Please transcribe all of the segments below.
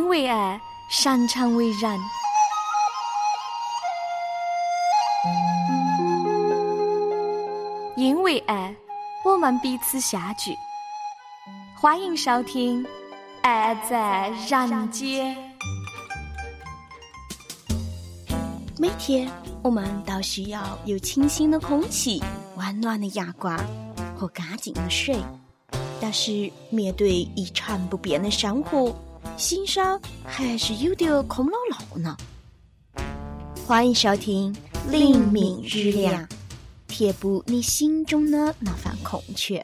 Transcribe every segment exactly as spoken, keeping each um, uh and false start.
为爱，擅长为人。因为爱，我们彼此相聚。欢迎收听《爱在人间》。 每天我们都需要有清新的空气、温暖的阳光和干净的水，但是面对一成不变的生活，心上还是有点空落落呢。欢迎收听灵敏日亮，填补你心中的那份空缺。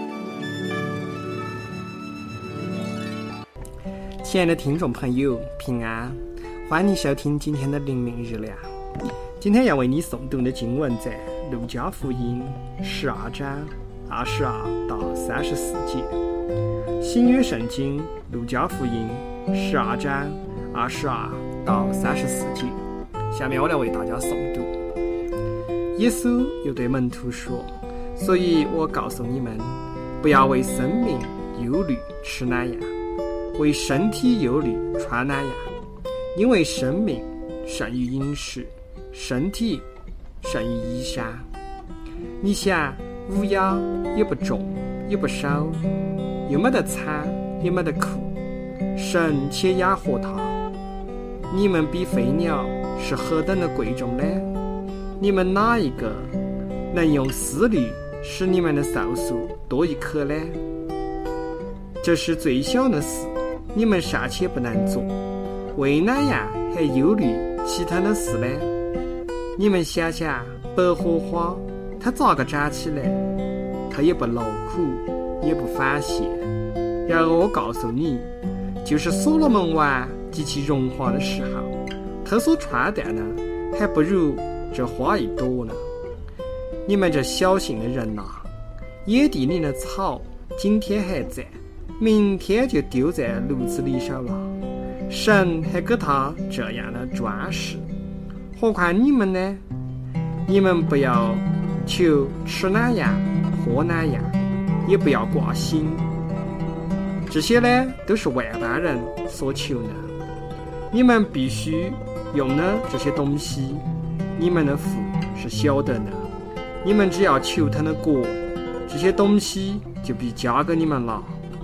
亲爱的听众朋友，平安，欢迎收听今天的灵敏日亮。今天要为你诵读的经文在路加福音十二章二十二到三十四节。新约圣经路加福音十二章二十二到三十四节。下面我来为大家诵读。耶稣又对门徒说：所以我告诉你们，不要为生命忧虑吃奶呀，为身体忧虑穿奶呀，因为生命胜于饮食，身体胜于衣裳。你想，乌鸦也不种也不收，又没得蚕也没得库，神且养活它。你们比飞鸟是何等的贵重呢？你们哪一个能用思虑使你们的寿数多一刻呢？这是最小的事，你们尚且不能做，为哪样还忧虑其他的事呢？你们想想，百合花它咋个长起来？它也不劳苦，也不纺线。然而我告诉你，就是所罗门王极其荣华的时候，他所穿戴的还不如这花一朵呢。你们这小信的人呐、啊，野地里的草今天还在，明天就丢在炉子里手了。神还给他这样的装饰，何况你们呢？你们不要求吃哪样喝哪样，也不要挂心，这些呢都是外邦人所求的。你们必须用的这些东西，你们的父是晓得的。你们只要求他的国，这些东西就必加给你们了。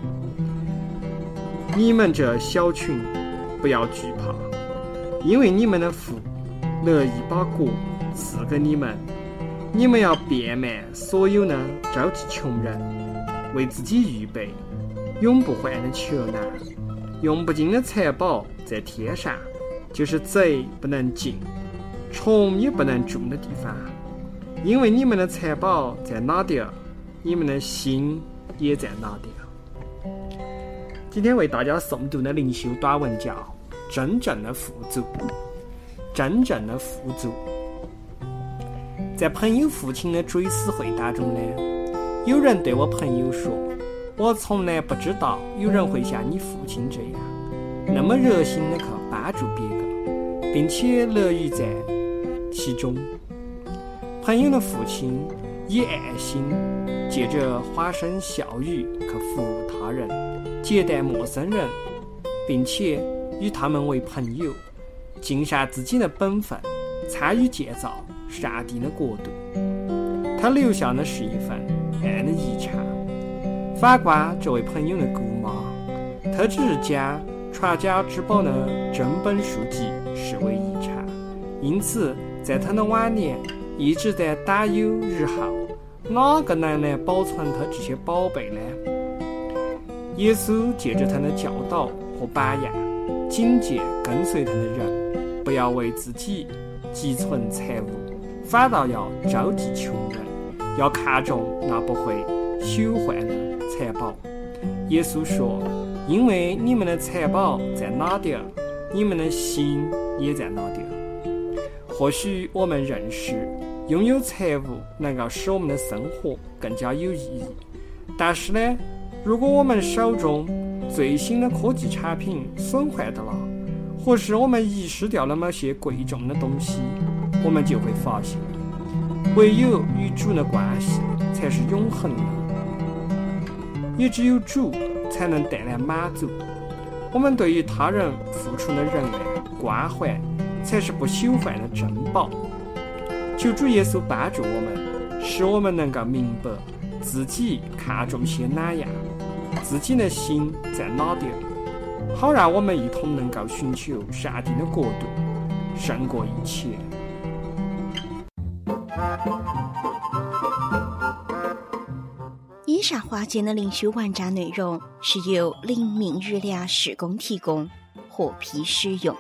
你们这小群不要惧怕，因为你们的父乐意把国赐给你们。你们要变卖所有呢，周济穷人，为自己预备永不换的球囊，用不尽的财宝在天上，就是贼不能进，虫也不能住的地方。因为你们的财宝在哪点，你们的心也在哪点。今天为大家诵读的灵修短文叫真正的富足。真正的富足。在朋友父亲的追思会当中呢，有人对我朋友说，我从来不知道有人会像你父亲这样那么热心的去帮助别个，并且乐于在其中。朋友的父亲以爱心借着花声笑语去服务他人，接待陌生人，并且与他们为朋友，尽上自己的本分，参与建造上帝的国度。他留下的是一份爱的遗产。反观这位朋友的姑妈，她只是将传家之宝的真本书籍视为遗产，因此在他的晚年一直在担忧日后哪个能来保存他这些宝贝呢？耶稣借着他的教导和榜样，警戒跟随他的人，不要为自己积存财物，反倒要周济穷人，要看重那不会朽坏的财宝。耶稣说，因为你们的财宝在哪点，你们的心也在哪点。或许我们认识拥有财物能够使我们的生活更加有意义，但是呢，如果我们手中最新的科技产品损坏的了，或是我们遗失掉了某些贵重的东西，我们就会发现，唯有与主的关系才是永恒的，也只有主才能带来满足。 我们对于他人付出的仁爱关怀，才是不朽坏的珍宝。求主耶稣帮助我们，使我们能够明白自己看重些哪样，自己的心在哪点，好让我们一同能够寻求上帝的国度，胜过一切。 以上话节的灵修网站内容是由灵命日粮事工提供，获批使用。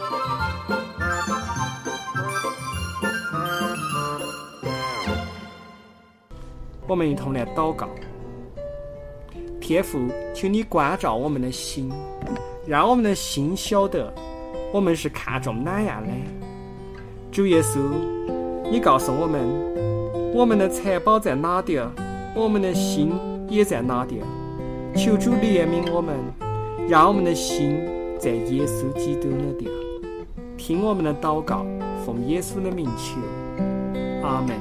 我们一同来祷告。天父，求你关照我们的心，让我们的心晓得我们是看重哪样的。主耶稣，你告诉我们，我们的财宝在哪点，我们的心也在哪点。求主怜悯我们，让我们的心在耶稣基督那点。听我们的祷告，奉耶稣的名求，阿门。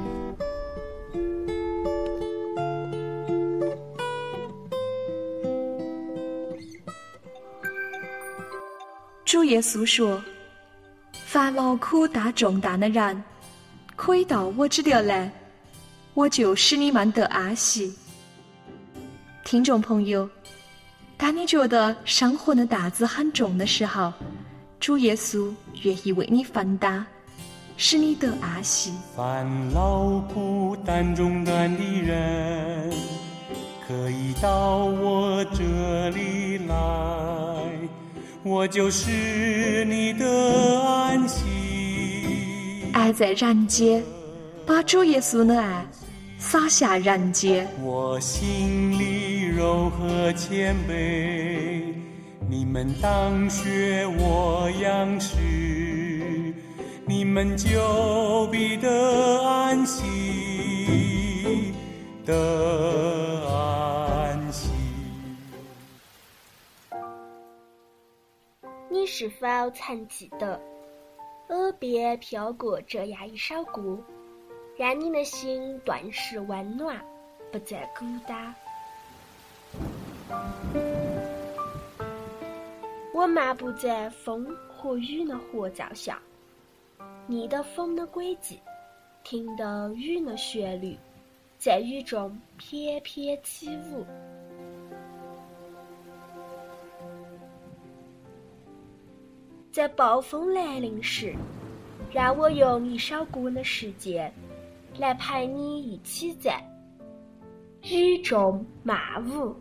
主耶稣说，凡劳苦担重担的人，可以到我这里来，我就使你们得安息。听众朋友，当你觉得生活的担子很重的时候，主耶稣愿意为你分担，使你得安息。 凡劳苦担重担的人，可以到我这里来，我就是你的安息。 爱在人间，把主耶稣的爱洒下人间。 我心里柔和谦卑，你们当学我样式，你们就必得安息，得安息。 你是否曾记得耳边飘过这样一首歌，让你的心顿时温暖，不再孤单？我漫步在风和雨的合奏下，逆的风的轨迹，听的雨的旋律，在雨中翩翩起舞。在暴风来临时，让我用一首歌的时间来陪你一起在雨中漫舞。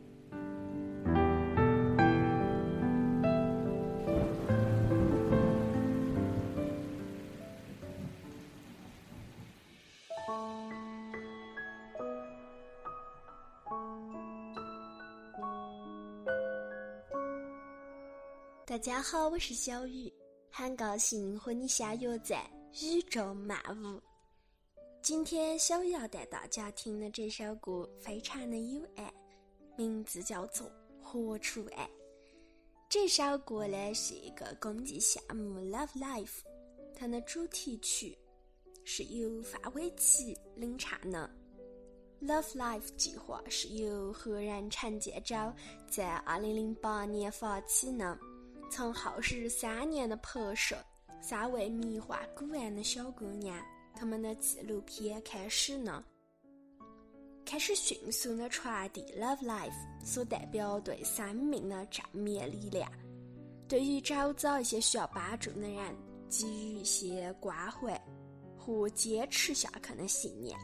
大家好，我是小雨，很高兴和你相约在雨中漫舞。今天小雨要带大家听的这首歌非常的有爱，名字叫做《活出爱》。这首歌呢是一个公益项目 Love Life， 它的主题曲是由范玮琪领唱的。Love Life 计划是由荷兰陈建州在二零零八年发起的，从耗时三年的拍摄三位迷幻古玩的小姑娘她们的纪录片开始呢，开始迅速的传递 Love Life 所代表对生命的正面力量，对于找找一些需要帮助的人给予一些关怀和坚持下去的信念。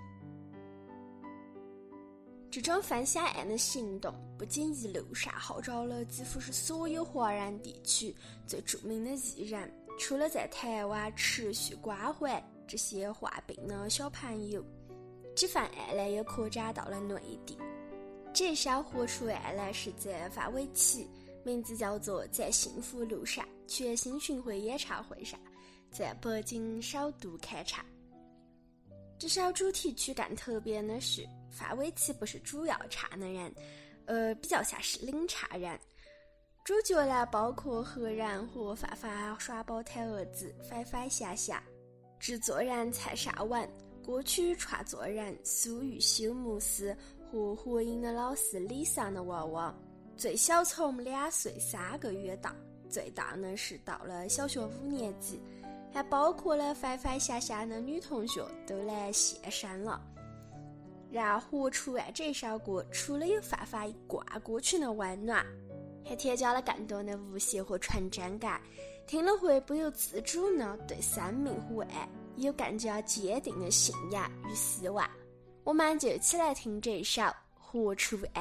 这种分享爱的行动不仅一路上号召了几乎是所有华人地区最著名的艺人，除了在台湾持续关怀这些患病的小朋友，这份爱呢也扩展到了内地。这首活出爱呢是在范玮琪名字叫做《在幸福路上》全新巡回演唱会上在北京首都开唱。这首主题曲更特别的是，范玮琪不是主要唱的人，呃，比较像是领唱人。主角呢包括何然和范范耍宝台儿子菲菲夏夏，制作人蔡少文，歌曲创作人苏玉修牧师和合音的老师李桑的娃娃， 最小从两岁三个月大，最大呢是到了小学五年级，还包括了凡凡下下的女同学都来现身了。然后《出爱》这首歌除了有凡凡一贯歌曲的温暖，还添加了更多的无邪和纯真感，听了会不由自主呢对生命和爱有更加坚定的信仰与希望。我们就一起来听这首《活出爱》。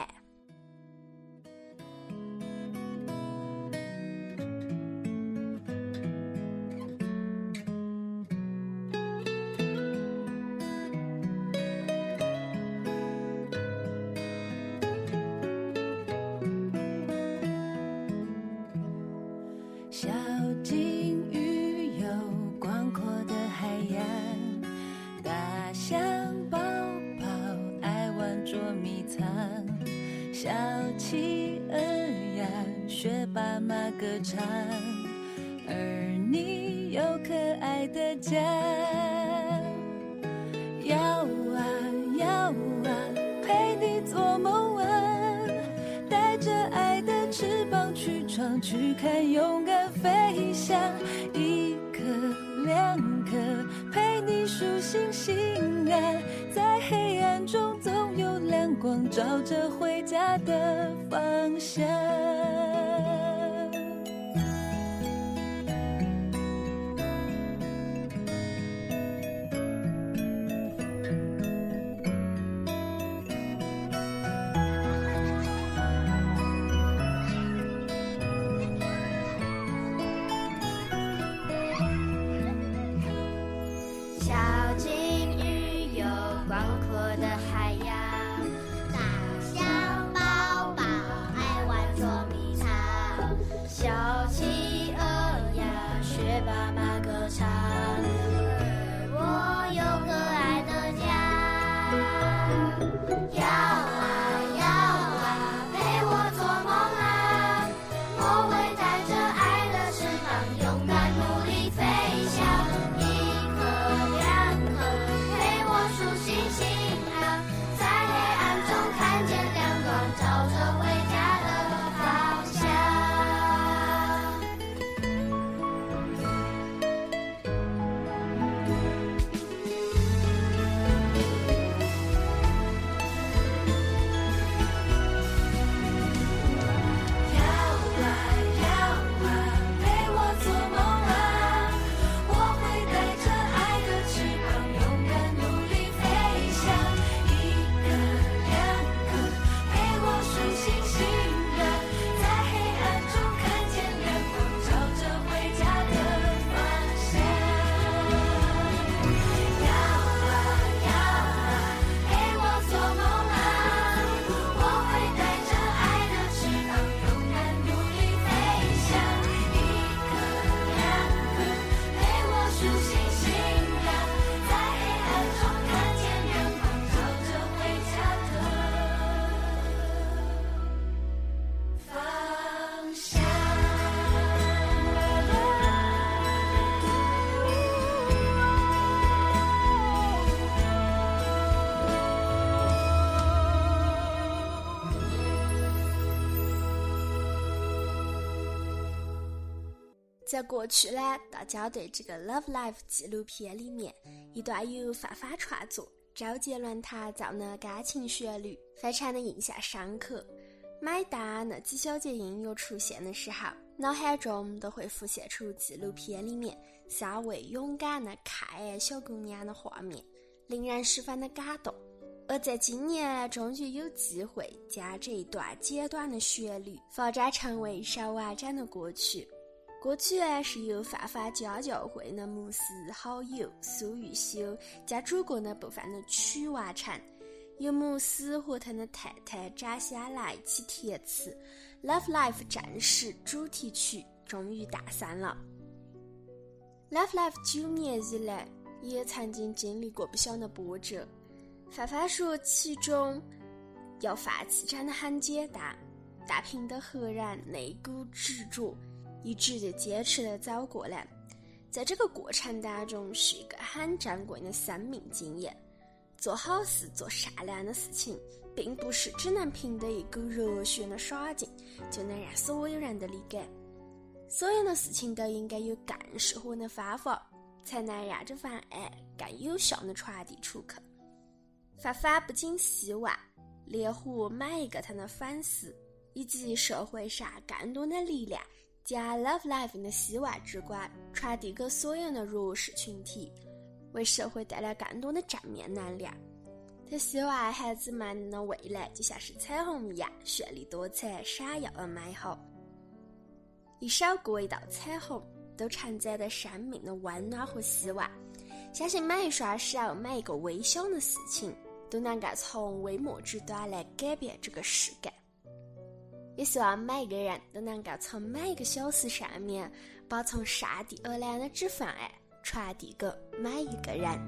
小金鱼有广阔的海洋，大象宝宝爱玩捉迷藏，小企鹅呀学爸妈歌唱，而你有可爱的家。摇啊摇啊陪你做梦啊，带着爱的翅膀去闯去看，勇敢飞翔。一颗两颗陪你数星星啊，在黑暗中总有亮光照着回家的方向。 在过去呢，大家对这个 Love Life 纪录片里面一段由范范创作、周杰伦他造的钢琴旋律非常的印象深刻。每当那几小节音乐出现的时候，脑海中都会浮现出纪录片里面三位勇敢的可爱小姑娘的画面，令人十分的感动。而在今年终于有机会将这一段简短的旋律发展成为一首完整的歌曲。歌曲是由范范家教会的牧师好友苏玉修将主歌的部分的曲完成，由牧师和他的太太张香兰一起填词。 Love Life 正式主题曲终于诞生了。 Love Life 九年以来也曾经经历过不小的波折，范范说其中要放弃真的很简单，但凭的何人那股执着一直就坚持的走过来，在这个过程当中是一个很珍贵的生命经验。 做好事、做善良的事情，并不是只能凭着一股热血的耍劲就能让所有人都理解。所有的事情都应该有更适合的方法，才能让这份爱更有效地传递出去。发放不仅希望，连和每一个他的粉丝，以及社会上更多的力量，将 Love Life 的希望之光传递给所有的弱势群体，为社会带来更多的正面能量。他希望孩子们的未来就像是彩虹一样绚丽多彩、闪耀而美好。一首歌一道彩虹，都承载着生命的温暖和希望。相信每一双手、每一个微小的事情，都能够从微末之端来改变这个世界。也希望每一个人都能够从每一个小事上面，把从上帝而来的这份爱传递给每一个人。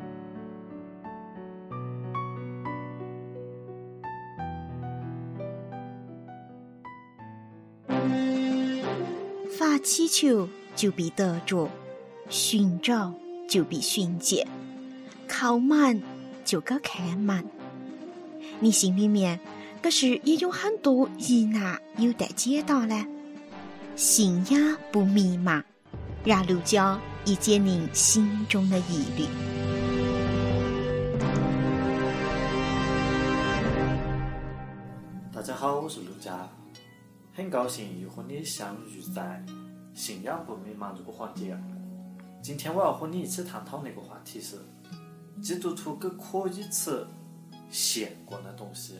发祈求就必得着，寻找就必寻见，靠满就该开满。你心里面可是也有很多疑难有待解答呢？信仰不迷茫，让陆家以解您心中的疑虑。 大家好，我是陆家，很高兴又和你相遇在信仰不迷茫这个环节。今天我要和你一起探讨那个话题是基督徒给可以吃献过的东西。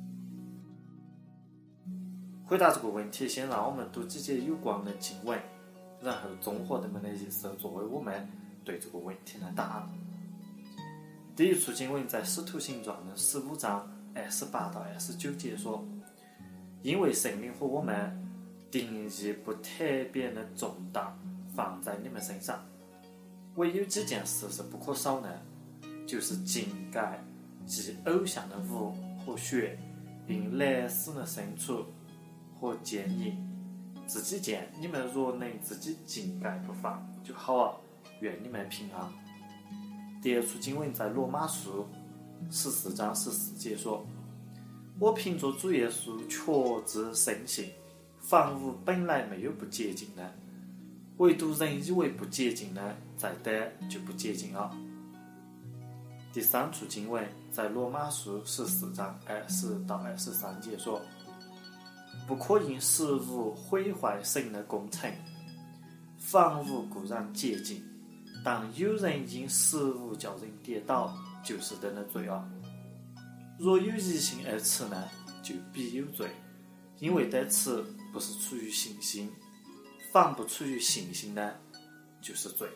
回答这个问题，先让我们读几节有关的经文，然后综合它们的意思作为我们对这个问题的答案。第一处经文在使徒行传的十五章二十八到二十九节说，因为圣灵和我们定义不特别的重担放在你们身上，唯有几件事是不可少的，就是禁改祭偶像的物和血，并勒死的牲畜和奸淫。自己见你们若能自己禁改不犯就好啊，愿你们平安。第二处经文在罗马书十四章十四节说，我凭着主耶稣确知深信，凡物本来没有不洁净的，唯独人以为不洁净的，在得就不洁净了。第三处经文在罗马书十四章二十到二十三节说，不可因食物毁坏神的工程，凡物固然洁净，但有人因食物叫人跌倒，就是人的罪了。若有疑心而吃呢，就必有罪，因为得吃不是出于信心，凡不出于信心呢，就是罪。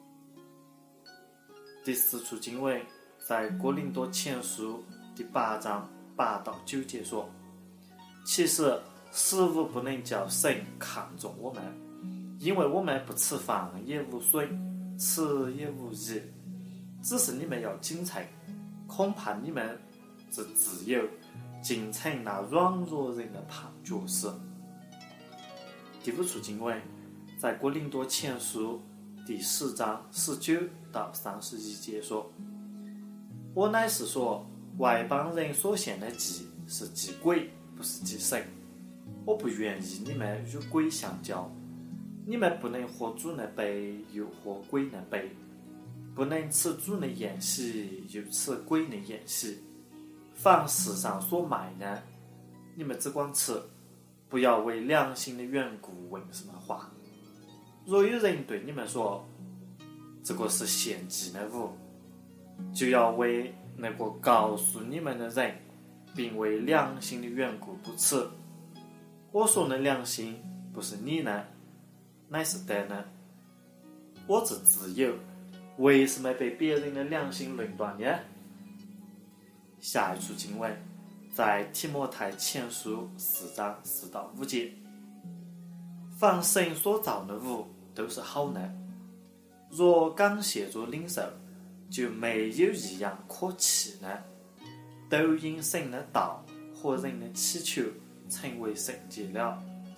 第四处经文在哥林多前书第八章八到九节说，其实食物不能叫神看重我们，因为我们不吃饭也无损，吃也无益，只是你们要谨慎，恐怕你们之自由竟成那软弱人的绊脚石。第五处经文在哥林多前书第十章十九到三十一节说，我乃是说外邦人所献的祭是祭鬼，不是祭神。我不愿意你们与鬼相交，你们不能喝主的杯，又喝鬼的杯，不能吃主的宴席，又吃鬼的宴席。凡世上所卖的，你们只管吃，不要为良心的缘故问什么话。若有人对你们说这个是献祭的物，就要为那个告诉你们的人，并为良心的缘故不吃。我说的良心不是你呢，乃是得呢。我之自由，为什么被别人的良心论断呢？下一处经文在提摩太前书四章四到五节，凡神所造的物都是好的，若感谢着领受，就没有一样可弃的，都因神的道和人的祈求成为圣洁了。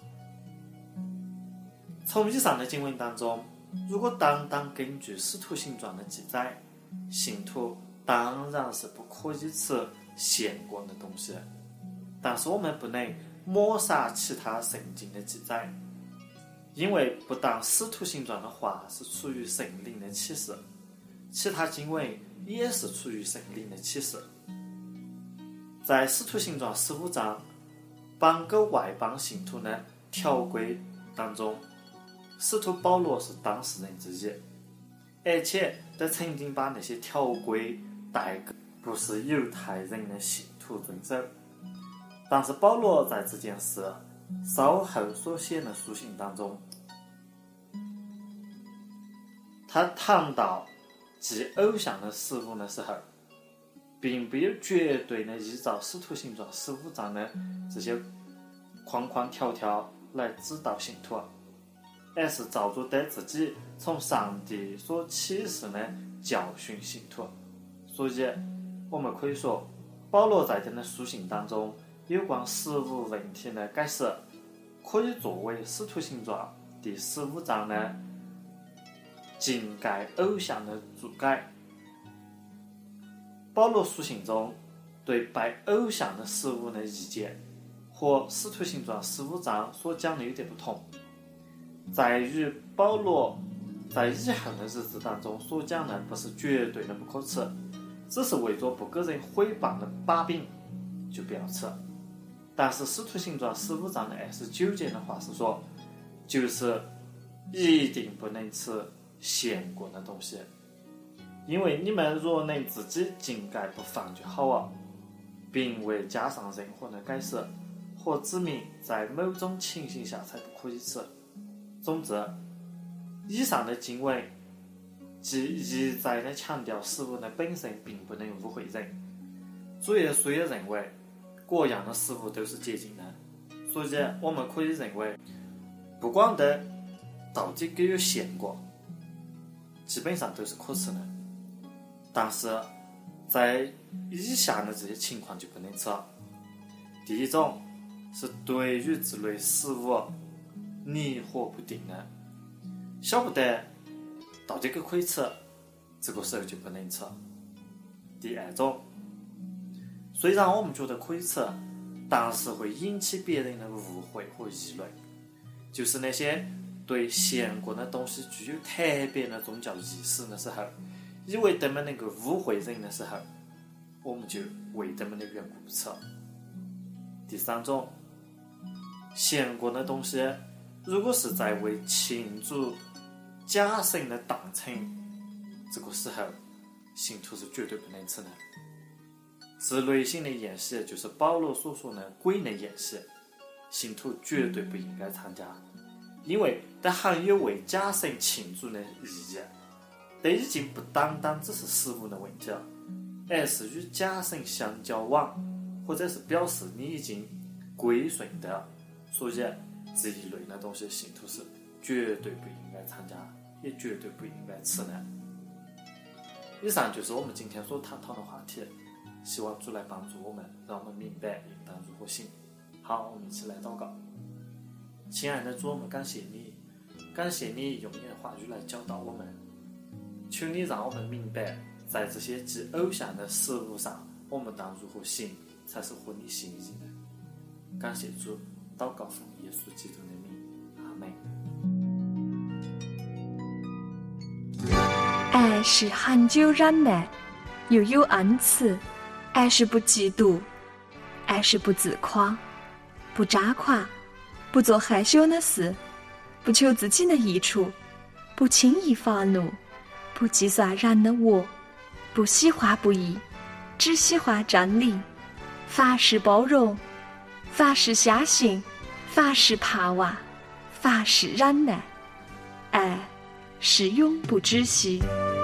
从以上的经文当中，如果单单根据使徒行传的记载，信徒当然是不可以吃咸过的东西，但是我们不能抹杀其他圣经的记载，因为不但使徒行传的话是出于圣灵的启示，其他经文也是出于圣灵的启示。在使徒行传十五章绑给外邦信徒的条规当中，使徒保罗是当事人之一，而且他曾经把那些条规带给不是犹太人的信徒遵守。但是保罗在这件事稍后所写的书信当中，他谈到祭偶像的食物的时候，并没有绝对的依照使徒行传十五章的这些框框条条来指导信徒，而是照着对自己从上帝所启示的教训信徒。所以我们可以说，保罗在他的书信当中有关食物问题的解释，可以作为使徒行传第十五章的禁戒偶像的注解。保罗书信中对拜偶像的食物的意见和使徒行传十五章所讲的有点不同，在于保罗在以后的日子当中所讲的不是绝对的不可吃，只是为着不给人毁谤的把柄就不要吃。但是使徒行传十五章的二十九节的话是说，就是一定不能吃咸过的东西，因为你们若能自己禁戒不犯就好啊，并未加上任何的解释或指明在某种情形下才不可以吃。总之，以上的经文即一再的强调食物的本身并不能污秽人。主耶稣也认为各样的食物都是洁净的，所以我们可以认为不管它到底有没有咸过，基本上都是可吃的。但是在以下的这些情况就不能吃。第一种是对于这类食物迷惑不定的，晓不得到底可不可以吃，这个时候就不能吃。第二种，虽然我们觉得可以吃，但是会引起别人的误会和议论，就是那些对咸过的东西具有特别的宗教意识的时候，以为他们能够误会人的时候，我们就为他们的缘故不吃。第三种，咸过的东西如果是在为庆祝假神的诞辰，这个时候信徒是绝对不能吃的。这类型的宴席就是保罗所说的鬼的宴席，信徒绝对不应该参加，因为它含有为假神庆祝的意义。它已经不单单只是食物的问题了，而是与假神相交往，或者是表示你已经归顺的。所以这一类的东西信徒是绝对不应该参加，也绝对不应该吃的。以上就是我们今天所探讨的话题，希望主来帮助我们，让我们明白应当如何行。好，我们一起来祷告。亲爱的主，我们感谢你，感谢你用你的话语来教导我们，求你让我们明白，在这些祭偶像的食物上，我们当如何行才是合你心意的。感谢主，祷告奉耶稣基督的名，阿门。 爱是恒久忍耐，又有恩慈；爱是不嫉妒，爱是不自夸，不扎夸，不做害羞的事，不求自己的益处，不轻易发怒，不计算人的恶，不喜欢不义，只喜欢真理。凡事包容，凡事相信，凡事盼望，凡事忍耐。爱是永不止息。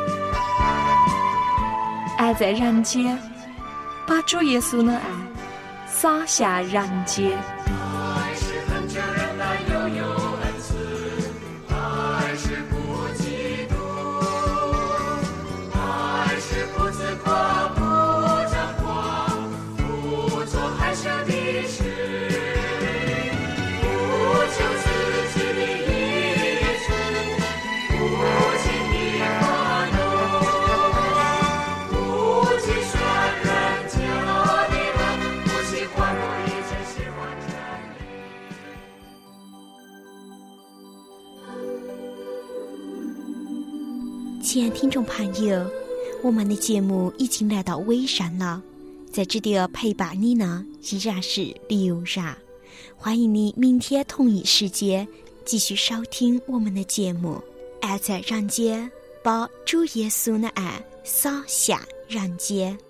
爱在人间，把主耶稣的爱洒下人间。 爱是恒久忍耐，又有恩慈；爱是不嫉妒；爱是不自夸，不张狂，不做害羞的事，不求自己的益处，不轻易发怒，不亲爱听众朋友，我们的节目已经来到尾声了，在这里陪伴你呢依然是刘然，欢迎你明天同一时间继续收听我们的节目。爱在人间，把主耶稣的爱洒向人间。